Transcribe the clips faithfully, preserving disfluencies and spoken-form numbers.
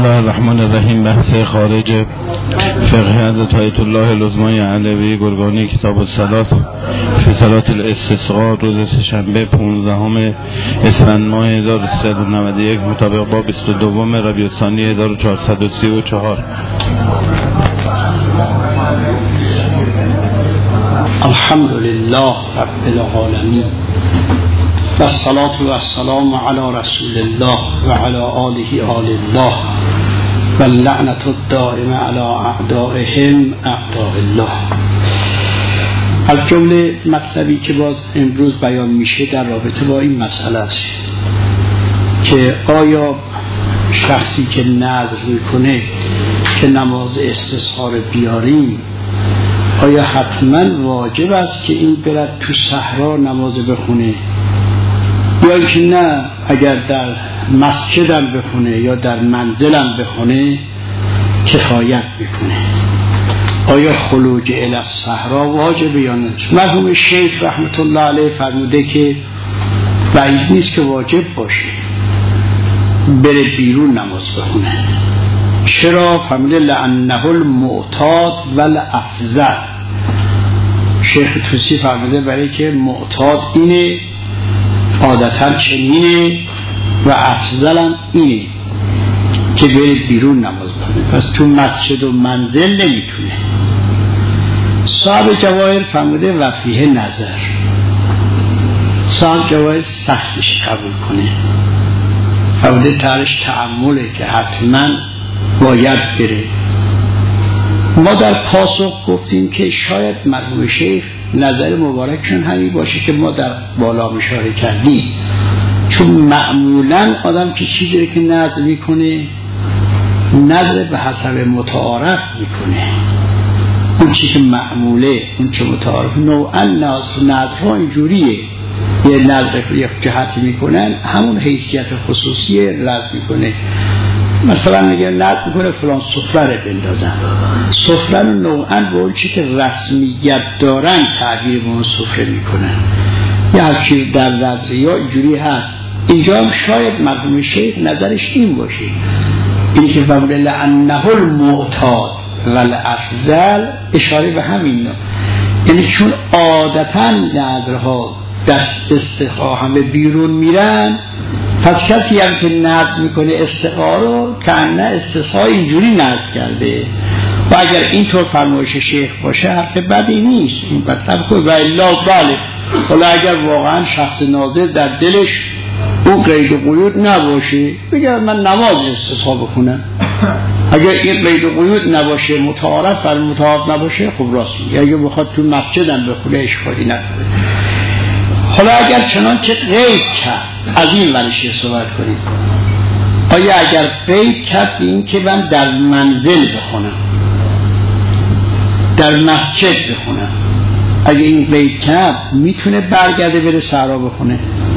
الله الرحمن الرحیم. بحث خارج فقه حضرت آیت الله العظمای علوی گرگانی کتاب الصلاة فی صلاة الاستسقاء روز سه‌شنبه پانزدهم اسفند ماه هزار و سیصد و نود و یک مطابق با بیست و دو ربیع الثانی هزار و چهارصد و سی و چهار. الحمد لله رب العالمین و الصلاة و السلام علی رسول الله و علی آله آل الله و اللعنة الدائمة علی اعدائهم اعداء الله. از جمله مطلبی که باز امروز بیان میشه در رابطه با این مسئله است که آیا شخصی که نذر میکنه که نماز استسقا رو بیاریم آیا حتما واجب است که این برد تو صحرا نماز بخونه، یا که نه اگر در مسجدم بخونه یا در منزلم بخونه کفایت میکنه؟ آیا خروج الی الصحرا واجبه یا نه؟ مرحوم شیخ رحمت الله علیه فرموده که بعید نیست که واجب باشه بره بیرون نماز بخونه. چرا؟ فرموده لانه المعتاد والافضل. شیخ توسی فرموده برای که معتاد اینه، عادتا چنینه، و افضل هم اینه که بره بیرون نماز بخونه، پس تو مسجد و منزل نمیتونه. صاحب جواهر فرموده و فیه نظر. صاحب جواهر سختش قبول کنه، فرموده ترش تعمله که حتما باید بره. ما در پاسخ گفتیم که شاید مرحوم شیخ نظر مبارکشون همین باشه که ما در بالا اشاره کردیم، چون معمولا آدم که چیزی که نظر میکنه نظر به حسب متعارف میکنه، اون چیزی که معموله، اون چه متعارف. نوعا نظرها اینجوریه، یه نظر یک جهتی میکنن همون حیثیت خصوصی رد میکنه. مثلا میگه نظر میکنه فلان سفره رو بندازن، سفره رو نوعا به اون چی که رسمیت دارن تعبیر به اون سفره میکنن، یا هر چیز در نظری ها اینجوری هست. اینجا هم شاید مرحوم شیخ نظرش این باشه، اینی که فرموده لانه المعتاد والافضل، اشاره به همین، یعنی چون عادتا نظرها دست استقا همه بیرون میرن، پس کسی هم که نظر میکنه استقا رو که انه استقا اینجوری نظر کرده، و اگر اینطور فرمایش شیخ باشه حرف بدی نیست، این مطلب خوب و الا بله. حالا اگر واقعا شخص ناظر در دلش اون قید و قیود نباشه بگه من نماز استقا بکنم، اگر این قید و قیود نباشه، متعارف بر متعارف نباشه، خب راست میگه. اگر بخواد تو مسجدم بخونه اشکالی نداره. حالا اگر چنانچه قید کرد، از این ورشه صحبت کنیم، آیا اگر قید کرد این که من در منزل بخونم، در مسجد بخونم، اگر این قید کرد میتونه برگرده بره صحرا بخونه؟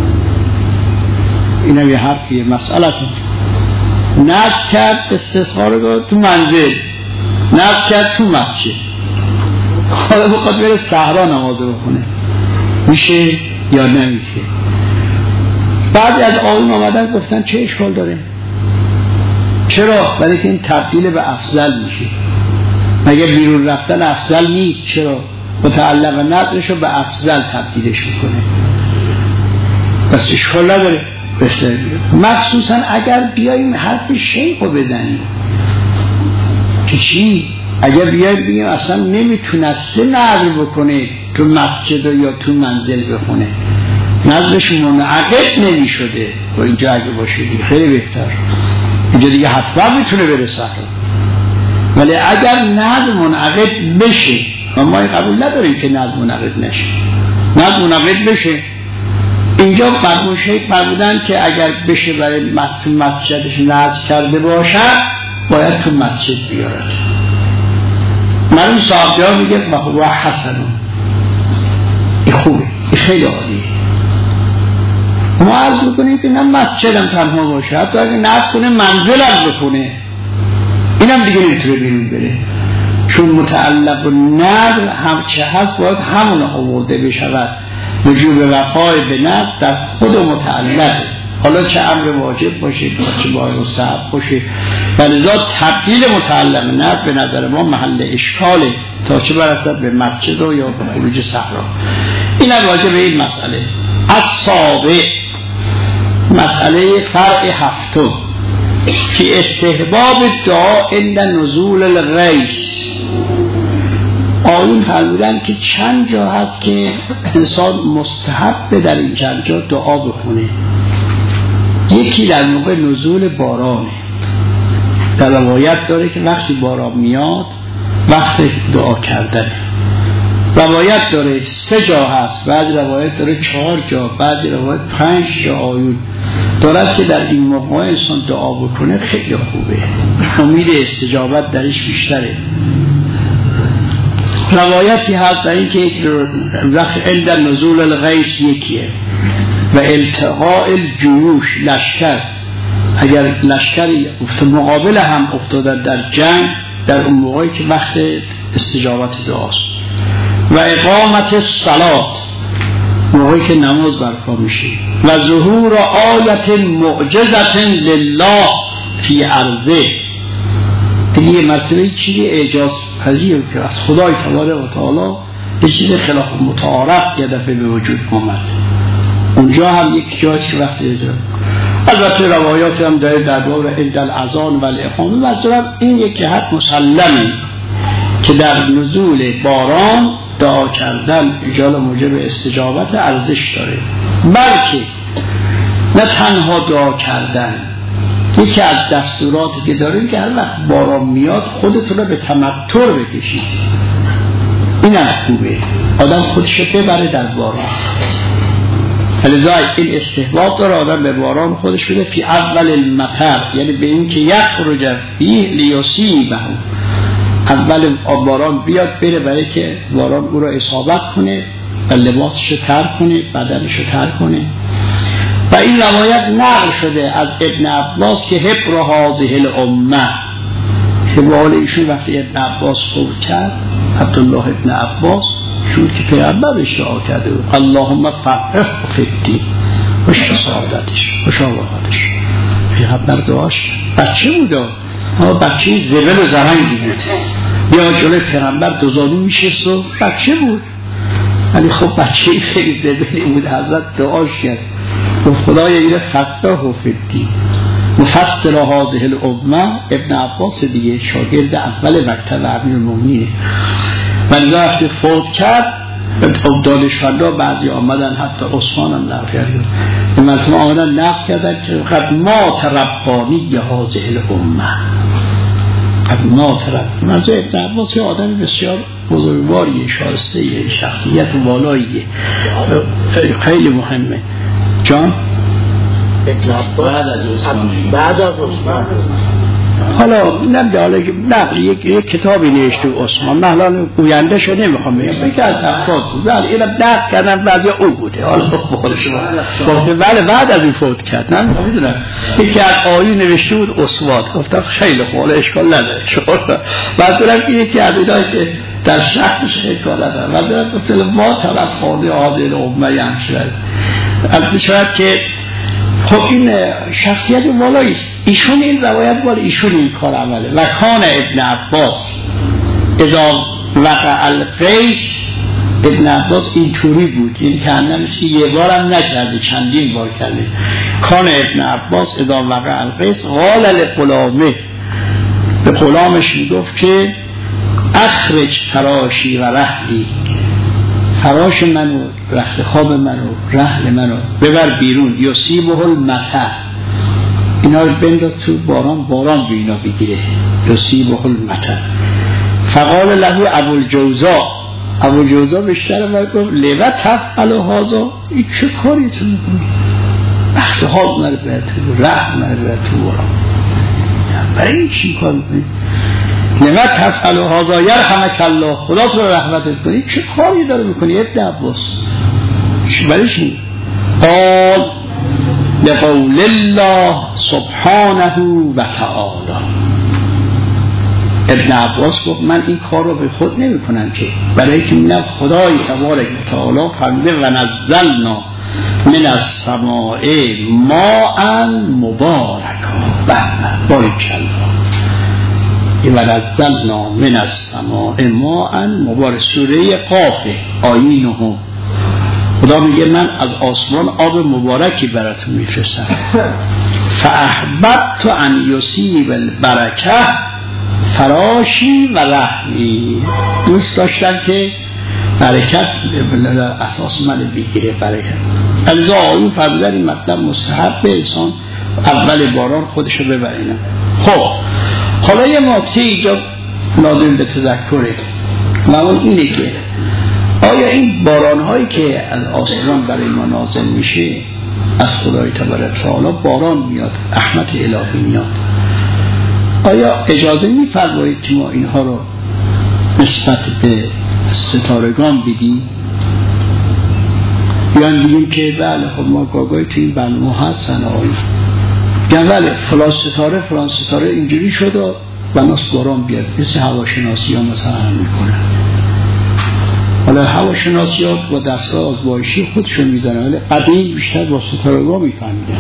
این هم یه حرفیه. مسئله نذر کرد استسقا رو تو منزل، نذر کرد تو مسجد، حالا بخواد بره صحرا نماز بخونه، میشه یا نمیشه؟ بعد از آقایون آمدن گفتن چه اشکال داره؟ چرا؟ برای که این تبدیل به افضل میشه. مگه بیرون رفتن افضل نیست؟ چرا؟ متعلق نظرش رو به افضل تبدیلش میکنه، بس اشکال نداره. بسیار مخصوصا اگر بیاییم حرف شیخ رو بزنیم که چی؟ اگر بیاییم بگیم اصلا نمیتونسته نظر بکنه تو مسجد یا تو منزل بخونه، نظرش منعقد نمیشده، و اینجا اگه باشه خیلی بهتر، اینجا دیگه حتما میتونه بره صحرا. ولی اگر نظر منعقد بشه، و ما قبول نداریم که نظر منعقد نشه، نظر منعقد بشه، اینجا مرحوم شیخ فرمودن که اگر بشه برای تو مسجدش نظر کرده باشه باید تو مسجد بیارد. مرحوم صاحب جا میگه و حسن، این خوبه، این خیلی عالیه. ما عرض میکنیم که نه مسجدم تنها باشه، حتی اگر نظر کنه منزلم بکنه، اینم دیگه نمیتونه بیرون بره، چون متعلق و نظر هم چه هست باید همون آورده بشود. وجوب وفای به نظر در خود متعلق، حالا چه امر واجب باشه چه باید مستحب باشه، ولذا تبدیل متعلم نه به نظر ما محل اشکاله تا چه برسد به مسجد و یا به خروج صحرا. این واجب به این مسئله. از سابق مسئله فرع هفتم که استحباب دعا عند نزول الغیث. آیون فرمودن که چند جا هست که انسان مستحب در این چند جا دعا بخونه. یکی در موقع نزول بارانه، در روایت داره که وقتی باران میاد وقت دعا کردنه. روایت داره سه جا هست، بعضی روایت داره چهار جا، بعضی روایت پنج جا آیون دارد که در این موقع انسان دعا بکنه خیلی خوبه، امید استجابت درش بیشتره. روایتی هست در این که وقت عند نزول الغیث یکیه و التقاء الجیوش لشکر، اگر لشکری مقابل هم افتادن در جنگ در اون موقعی که وقت استجابت دعاست. و اقامت الصلاة موقعی که نماز برپا میشه. و ظهور آیت معجزت لله فی ارضه، یه مرتبه چیزی اعجاز پذیر که از خدای تبارک و تعالی یه چیز خلاف متعارف یه دفعه به وجود اومد. اونجا هم یک جایی که وقت اجرا. البته روایات هم داره در دور عند الاذان و الاقامه. مثلا این یک جهت مسلمه که در نزول باران دعا کردن اجال موجب استجابت ارزش داره، بلکه نه تنها دعا کردن، یکی از دستوراتی که داریم که هر وقت باران میاد خودتون رو به تمتع بکشید. این هم خوبه، آدم خودش رو ببره در باران. لذا این استحباب داره آدم به باران خودش بده فی اول المطر، یعنی به این که یخرج فیه لیصیبه، اول باران بیاد بره برای که باران او را اصابت کنه و لباسش رو تر کنه، بدنش رو تر کنه. و این روایت نقل شده از ابن عباس که حبر هذه الامه، حبال ایشون وقتی ابن عباس فوت کرد، عبدالله ابن عباس شد که پیغمبرش دعا کرده بود اللهم فقهه فی الدین و سعادتش و شواهدش. پیغمبر دعاش بچه بود، اما بچه زبل و زرنگی بود، بیا جلوی پیغمبر دوزانو میشست و بچه بود، ولی خب بچه خیلی زبلی بود. حضرت دعاش کرد و خدای اینه فقهه فی الدین. مفسر هذه الامه ابن عباس دیگه شاگرد اول مکتب امیرالمومنین. ولی وقتی فوت کرد دانشمندا بعضی آمدن حتی عثمان هم نقل کردن، این مرتبه آمدن نقل کردن که قد مات ربانی هذه الامه، قد مات ربانی. منظور ابن عباس یه آدم بسیار بزرگواریه، شایسته شخصیت والاییه، خیلی مهمه. جان بعد از عثمان بعد از عثمان حالا نمیده نقل یک, یک کتابی نوشته عثمان، من حالا گوینده شو نمیخوام بگم، یکی از افراد بود، ولی اینم نقل کردن بعضی او بوده. حالا بخور شما ولی بعد از این فوت کرد، من میدونم یکی از آیون نوشته بود اسوات، گفتم خیلی خوب اشکال نداره. مثلا یکی از اینایی که در شخصش اشکال نداره، مثلا مثل ما طرف خانه عادل امه همشرد از شاید که خب این شخصیت والاییست. ایشون این روایت بار ایشون این کار عمله. و کان ابن عباس اذا وقع الغیث، ابن عباس این طوری بود، این که هنمش که یه بارم نکرده چندین بار کرده. کان ابن عباس اذا وقع الغیث قال لغلامه، به غلامش میگفت که اخرج فراشی و رحلی، فراش منو، رخت خواب منو، رحل منو ببر بیرون، یصیبه المطر، اینا رو بنداز تو باران، باران به اینا بگیره، یصیبه المطر. فقال له ابوالجوزا، ابوالجوزا بیشتر ما گفت لما تفعل هذا، این چه کاری تو میکنی؟ رخت خواب منو ببر تو، رحل منو ببر تو باران، برای این چی کار میکنی؟ لما تفعل هذا یرحمک الله، خدا تو رو رحمتت کنی، چه کاری داره میکنی ابن عباس؟ برای چی؟ قال لقول الله سبحانه و تعالی. ابن عباس گفت من این کار رو به خود نمی کنم که، برای که من خدای تبارک و تعالی فرموده و نزلنا من السماء ماء مبارکا. بارک الله. ونزلنا من السماء ماء مبارک. سوره قاف آیه نه. خدا میگه من از آسمان آب مبارکی براتون میفرستم. فاحببت ان یصیب البرکه فراشی و رحمی. دوست داشتم که برکت اساس من بگیره. برکت از آیون فرمودن این مطلب مستحب به انسان اول باران خودشو ببرینه. خب حالا یه ماسی اینجا لازم به تذکره و اون اینه که آیا این باران هایی که از آسمان برای ما نازل میشه از خدای تبارک و تعالی باران میاد، رحمت الهی میاد، آیا اجازه میفرمایید که ما اینها رو نسبت به ستارگان بدیم؟ یا بگیم که بله خب ما گاگای تو این برنامه هستن آقایی یا بله فلان ستاره فلان ستاره اینجوری شد و بناس باران بیاد. مثل هواشناسی ها مثلا هم میکنن. حالا هواشناسی ها با دستگاه آزمایشی خودشون میزنن، ولی قدیم بیشتر با ستارگان میفهمیدن.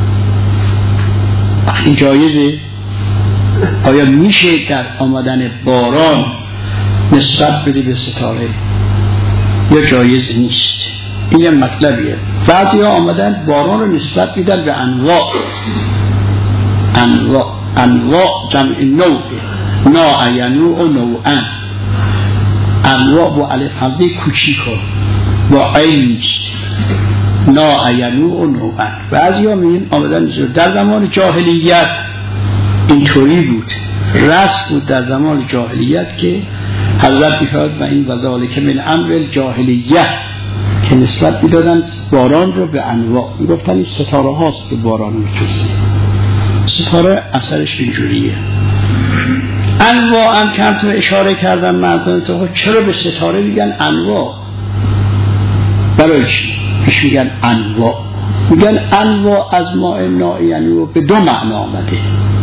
این جایزه؟ آیا میشه در آمدن باران نسبت بده به ستاره یا جایز نیست؟ این یه مطلبیه. بعضی ها آمدن باران رو نسبت میدن به انواع انواع انواع جمع نوع نا ینوع و نوعن. انواع با الف همزه کوچیک ها با عین نیست. نا ینوع و نوعن. بعضی ها میگن آمدن در زمان جاهلیت اینطوری بود، رسم بود در زمان جاهلیت که حضرت میفرماید و این وذالک من امر جاهلیت که نسبت میدادن باران رو به انواع. میگفتن این ستاره هاست که باران میفرسته. ستاره اثرش اینجوریه. انواع هم کم تو اشاره کردم مردان تو چرا به ستاره میگن انواع؟ برای چی؟ پیش میگن انواع. میگن انواع از ماء نائی، یعنی به دو معنا آمده.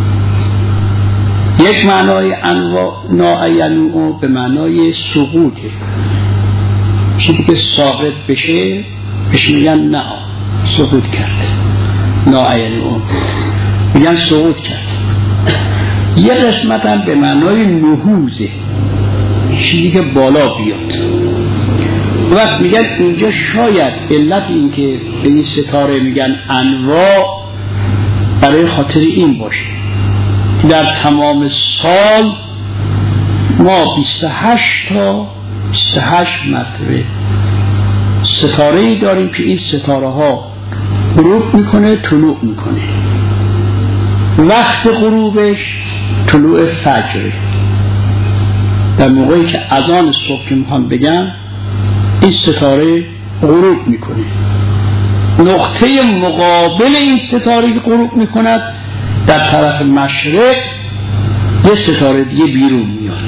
یک معنای انواع نائی یعنی به معنای سقوطه، چیزی که ساقط بشه بهش میگن نه سقوط کرد. نائی یعنی میگن سقوط کرد. یه قسمت هم به معنای نهوزه، چیزی که بالا بیاد. وقت میگن اینجا شاید علت این که به این ستاره میگن انواع برای خاطر این باشه در تمام سال ما بیست و هشت تا بیست و هشت مرتبه ستاره‌ای داریم که این ستاره ها غروب میکنه طلوع میکنه. وقت غروبش طلوع فجر. در موقعی که اذان صبح که میخوان بگم این ستاره غروب میکنه. نقطه مقابل این ستاره که غروب میکند در طرف مشرق یه ستاره دیگه بیرون میاد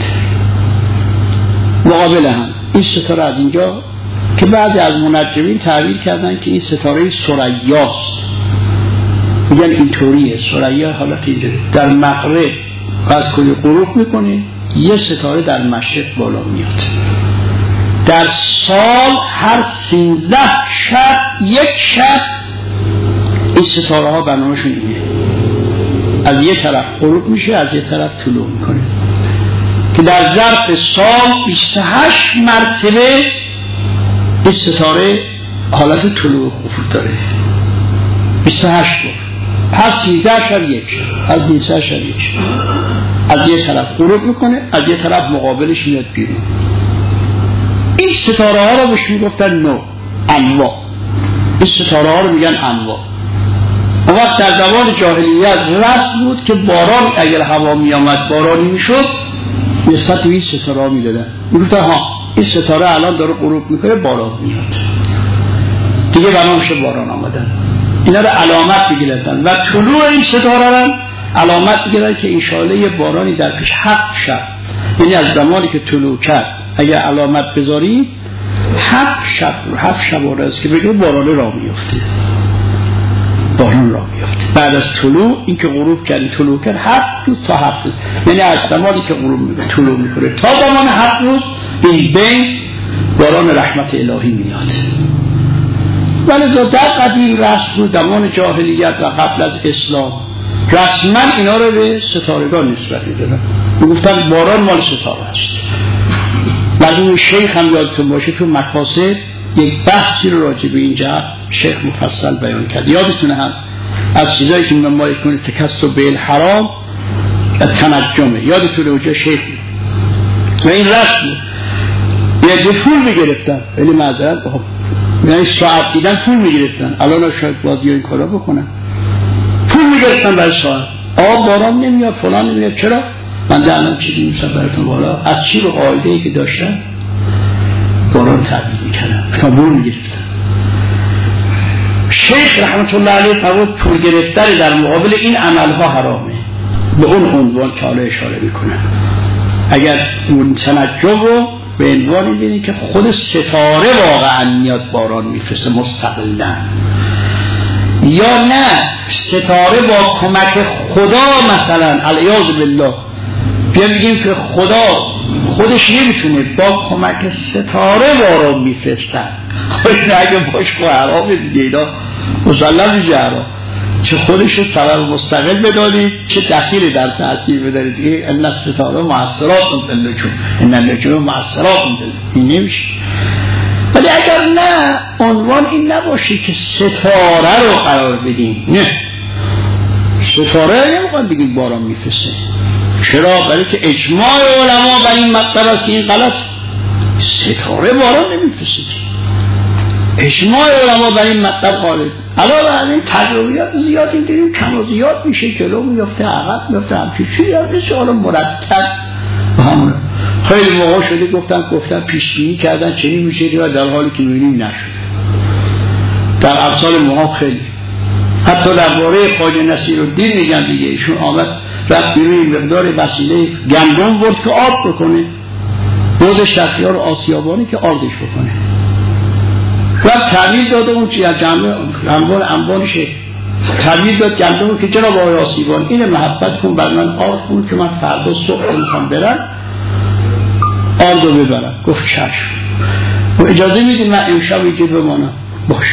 مقابل هم. این ستاره از اینجا که بعضی از منجمین تعبیر کردن که این ستاره ثریاست. میگن اینطوریه ثریا حالت اینجوری در مغرب از کلی غروب میکنه، یه ستاره در مشرق بالا میاد. در سال هر سینزده شب یک شب این ستاره ها برنامه‌شون اینه، از یه طرف غروب میشه از یه طرف طلوع میکنه که در ظرف سال بیست و هشت مرتبه این ستاره حالت طلوع افق داره. بیست و هشت بار هر سیزده شب یک شب، از بیست و هشت شب یک شب از یه طرف غروب میکنه از یه طرف مقابلش میاد بیرون. این ستاره ها رو بهش میگفتن نو انواع. این ستاره ها رو میگن انواع. وقت در زمان جاهلیت رسم بود که باران اگر هوا می آمد بارانی می شد نسبت به این ستاره ها می دادن. می گفتن ها این ستاره الان داره غروب میکنه باران میاد دیگه بنامش باران آمدن. اینا رو علامت بگیردن و طلوع این ستاره رو علامت بگیردن که انشاءالله یه بارانی در پیش هفت شب، یعنی از زمانی که طلوع کرد اگر علامت بذارید هفت شب هفت شب آره است که بگه باران را میفته. باران را میفته بعد از طلوع این که غروب کرد طلوع کرد هفت روز تا هفت روز، یعنی از زمانی که غروب میکنه طلوع میکنه تا زمان هفت روز این بین باران رحمت الهی میاد. ولی در قدیم رسم بود، زمان جاهلیت و قبل از اسلام رسما اینا رو به ستارگان نسبت میدادن، میگفتن باران مال ستاره است. مرحوم شیخ هم یادتون باشه تو مقاصد یک بحثی رو راجع به این جهت شیخ مفصل بیان کرد. یادتونه هم از چیزایی که من باید کنید تکسب به الحرام تنجمه، یادتونه اونجا شیخ و این رسم یه دو پول میگرفتن، ولی معذرت بخوام یعنی ساعت دیدن پول میگرفتن، الان شاید بازی این کارا بکنن، پول میگرفتن برای ساعت. آب باران نمیاد فلان نمیاد، چرا؟ من دهنم چیزی میسا براتون بالا از چی رو قاعده ای که داشتن باران تعبیر میکردن تا پول میگرفتن. شیخ رحمت الله علیه فرمود پول گرفتن در مقابل این عملها حرامه، به اون عنوان که حالا اشاره میکنن. اگر اون تنجم رو به عنوان میبینی که خود ستاره واقعا میاد باران میفرسته مستقلا، یا نه ستاره با کمک خدا مثلا علیاذ بالله بیا بگیم که خدا خودش نمیتونه با کمک ستاره باران میفرستن. خیلی اگه باش با حرام دیگه اینا مسلم میشه حرام، چه خودش سبب مستقل بدانید چه دخیلی در تأثیر بدانید. این ستاره معصرات بالنجوم، این النجوم معصرات این نمیشه. ولی اگر نه عنوان این نباشه که ستاره رو قرار بدیم، نه ستاره نمیخواد بگید باران میفرسته. چرا؟ برای که اجماع علما بر این مطلب است که این غلط، ستاره باران نمیفرسته. اجماع علما بر این مطلب قائل. علاوه بر این تجربیات زیادی دیدیم کم و زیاد میشه، جلو میفته عقب میفته، همچین چیزی هست حالا مرتب و همون خیلی موقع شده گفتن گفتن پیش بینی کردن چنین میشه و در حالی که میبینیم نشد. در امثال موقع خیلی حتی درباره خواجه نصیرالدین میگن دیگه، ایشون آمد رفت بیروی مقدار وسیله گندم برد که آب بکنه، بود شهریار آسیابانی که آردش بکنه، رفت تعمیر داده اون چی از جمعه انبان انبانشه تعمیر داد گندم که جناب آقای آسیبان این محبت کن بر من آرد کن که من فردا صبح میخوام برم آردو ببرم. گفت چشم و اجازه میدیم من امشب اینجا بمانم. باش.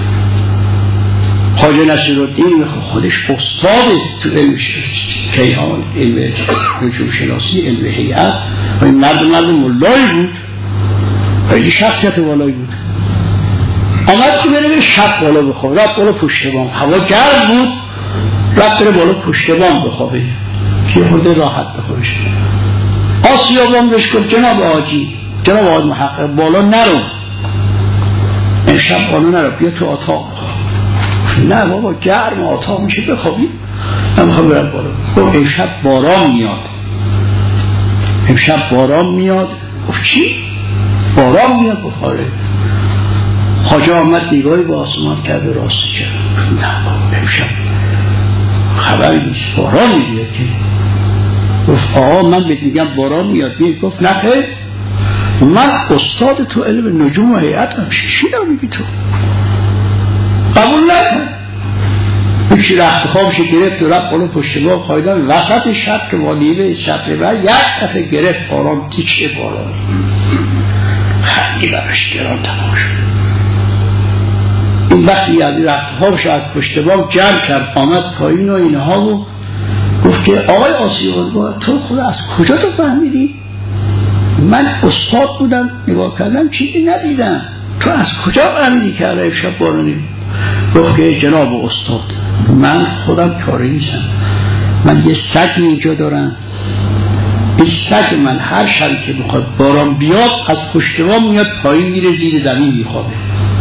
خواجه نصیرالدین خودش استاد تو علم کیهان، علم نجوم شناسی، علم هیئت و این مرد مرد مولایی بود، خیلی شخصیت والایی بود. آمد که بره شب بالا بخواب، رفت بالا پشت بام، هوا گرم بود، رفت بره بالا پشت بام بخوابه که خورده راحت بخوابش. آسیابان بهش گفت جناب آجی، جناب آج محقق بالا نرو، امشب بالا نرو، بیا تو اتاق بخواب. نه بابا گرم اتاق میشه بخوابی، نمیخوام برم بالا. گفت امشب باران میاد، امشب باران میاد. گفت چی؟ باران میاد؟ گفت آره. خواجه آمد نگاهی با آسمان کرد و راست کرد. نه بابا امشب خبری نیست، باران میاد که. گفت آقا من بهت میگم باران میاد. گفت نه خیر، من استاد تو علم نجوم و هیئتم، چی داری میگی تو؟ قبول نکن. یکی رخت خوابش گرفت و رفت بالا پشت بام خواهیدن وسط شب که والیبه شب بر یک دفعه گرفت باران، تیکه باران خیلی براش گران تمام شد. این وقتی یعنی رخت خوابش از پشت بام جمع کرد آمد پایین و اینها و گفت که آقای آسیابان تو خود از کجا تو فهمیدی؟ من استاد بودم نگاه کردم چیزی ندیدم، تو از کجا فهمیدی که علیه شب بارانی؟ گفت که جناب استاد من خودم کاری نیستم، من یه سگ اینجا دارم، این سگ من هر شبی که بخواد باران بیاد از پشت بام میاد پایین میره زیر زمین میخوابه.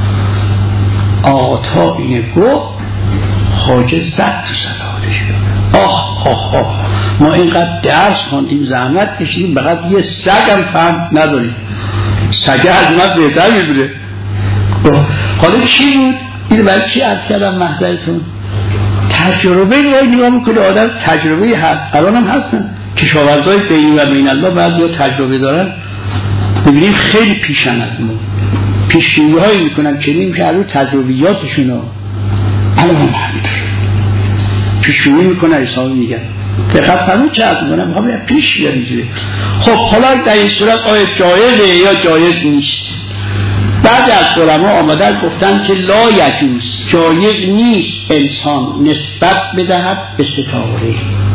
آقا تا اینه گفت خواجه زد تو صلواتش. آه آه آه ما اینقدر درس خوندیم زحمت کشیدیم فقط یه سگ هم فهم نداریم، سگه از من بهتر میبره. حالا چی بود؟ این برای چی عرض کردم محضرتون؟ تجربه رو نگاه میکنه آدم، تجربه هست، الان هم هستن کشاورزای بین و بین الله بعد یا تجربه دارن، ببینیم خیلی پیشن از ما پیشگیری هایی میکنن که نیم که الان تجربیاتشون رو الان هم همینطور پیشگیری میکنن حسابی میگن دقیقت فرمون چه از میکنن میخوام یه پیش بیاریم. خب حالا در این صورت آیا جایزه یا جایز نیست؟ بعد از علما آمدن گفتن که لا یجوز، جایز نیست انسان نسبت بدهد به ستاره.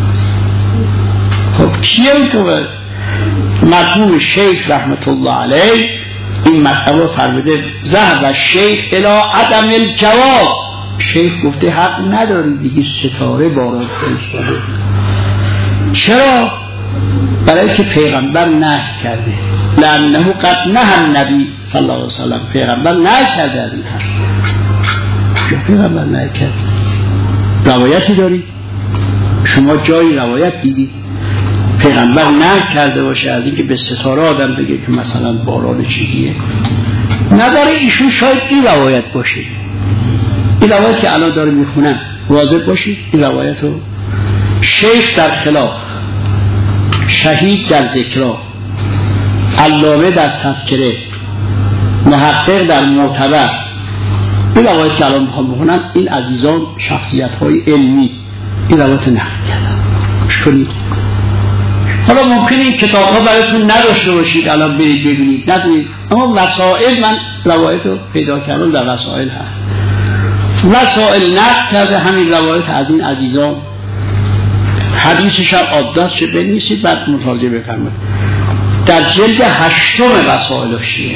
خب کیه که مرحوم شیخ رحمت الله علیه این مطلب فرموده ذهب و شیخ الی عدم الجواز. شیخ گفته حق نداری دیگه ستاره باران فرستاده. چرا؟ برای که پیغمبر نهی کرده، لانه قد نهی النبی صلی الله علیه وسلم، پیغمبر نهی کرده از این حرف. پیغمبر نهی کرده. روایتی دارید؟ شما جایی روایت دیدید پیغمبر نهی کرده باشه از اینکه به ستاره آدم بگه که مثلا باران چیزیه؟ نداره. ایشون شاید این روایت باشه، این روایت که الان داره میخونم واضح باشید. این روایت رو شیخ در خلاف، شهید در ذکرا، علامه در تذکره، محقق در معتبر، این روایت که الان میخوام بخونم این عزیزان شخصیت های علمی این روایت نقل کردن. شکنید حالا ممکنه این کتاب ها براتون نداشته باشید الان برید ببینید ندارید، اما وسائل من روایت رو پیدا کردم در وسائل هست. وسائل نقل کرده همین روایت از این عزیزان. حدیثش هم آدرس چه بنویسید بعد مطالعه بفرمایید. در جلد هشتم وسائل شیعه،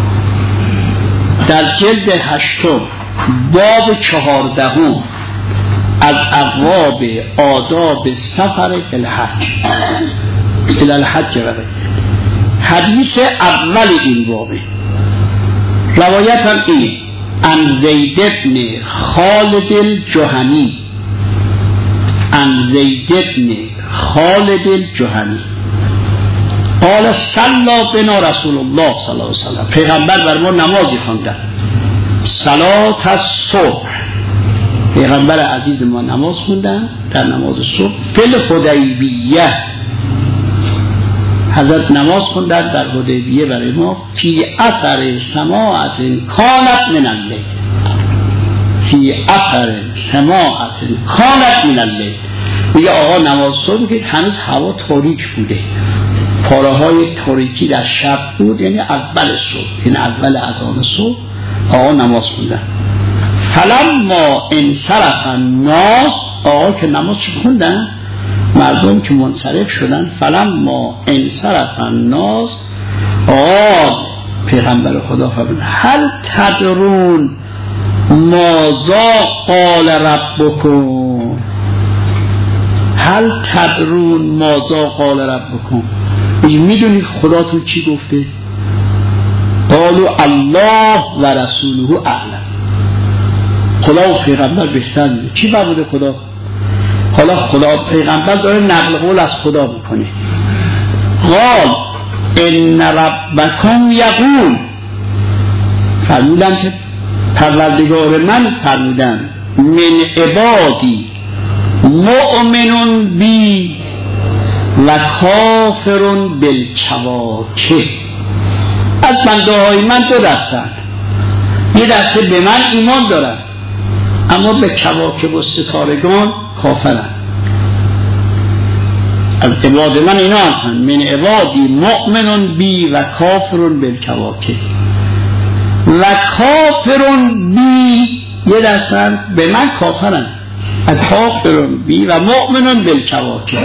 در جلد هشتم باب چهاردهم از ابواب آداب سفر الحج الالحج روید. حدیث اول این بابه روایت هم این عن زید بن خالد الجهنی، عن زید بن خالد الجهنی قال صلی بنا رسول الله صلی الله علیه وسلم، پیغمبر بر ما نمازی خواندن، صلات الصبح، پیغمبر عزیز ما نماز خوندن در نماز صبح فل حدیبیه، حضرت نماز خوندن در حدیبیه برای ما فی اثر سماعت کانت من اللیل، فی اثر سماعت کانت من اللیل. میگه آقا نماز صبح که هنوز هوا تاریک بوده، پاره های تاریکی در شب بود، یعنی اول صبح، یعنی اول اذان صبح آقا نماز خوندن. فلما انصرف الناس، آقا که نماز خوندن مردم که منصرف شدن، فلما انصرف الناس قال، پیغمبر خدا فرمود هل تدرون ماذا قال ربکم، هل تدرون ماذا قال ربکم، میدونید خداتون چی گفته؟ قالوا الله و رسوله اعلم، خدا و پیغمبر بهتر میدونه. چی فرموده خدا؟ حالا خدا پیغمبر داره نقل قول از خدا میکنه. قال ان ربکم یقول، فرمودن که پروردگار من فرمودن من عبادی مؤمن بی و کافر بالکواکب، از بنده های من دو دستند، یه دسته به من ایمان دارن اما به کواکب و ستارگان کافرن. از عباد من اینا هستن، من عبادی مؤمن بی و کافر بالکواکب، و کافر بی یه دستن به من کافرن، و کافر بی و مؤمن بالکواکب،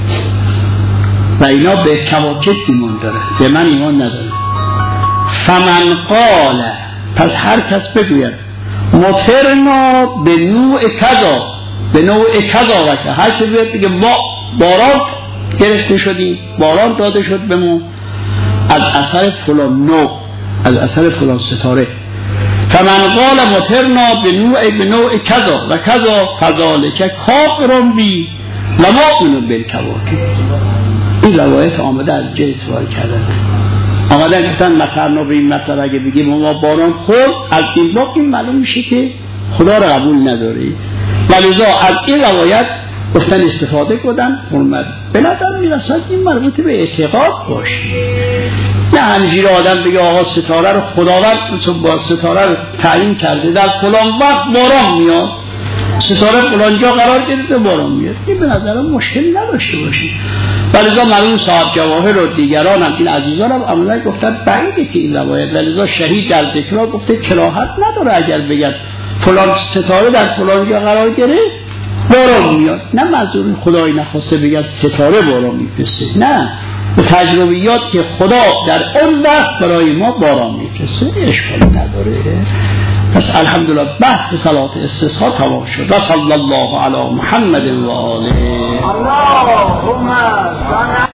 و اینا به کواکب ایمان دارن، به من ایمان ندارن. فمن قال، پس هر کس بگوید مطرنا به نوع کذا، به نوع کذا و که هر کس بگه ما باران گرفته شدیم، باران داده شد به ما از اثر فلان نوع، از اثر فلان ستاره. فمن قال مطرنا به نوع به نوع کذا و کذا فذالک کافر بی و مؤمن بالکواکب. این روایت آمده از جه استفاده کردن، آمدن گفتن مثلا به این مطلب اگه بگیم ما باران خورد، از این باب این معلوم میشه که خدا را قبول نداره، ولذا از این روایت گفتن استفاده کردن فرمد. به نظر میرسد این مربوط به اعتقاد باشه، نه همینجوری آدم بگه آقا ستاره رو خداوند با ستاره رو تعیین کرده در فلان وقت باران میاد، ستاره فلانجا قرار گرفته باران میاد. این به نظرم مشکل نداشته باشید. ولذا مرحوم صاحب جواهر و دیگران هم این عزیزان هم عملا گفتن بعیده که این روایت، ولذا شهید در ذکرها گفته کراهت نداره اگر بگن فلان ستاره در فلان جا قرار گرفت باران میاد. نه منظور خدای نخواسته بگن ستاره باران میفرسته، نه، به تجربیات که خدا در اون وقت برای ما باران میفرسته اشکالی نداره. پس الحمدلله بحث صلات استسقا تمام شد. و صلی الله علی محمد و آله. اللهم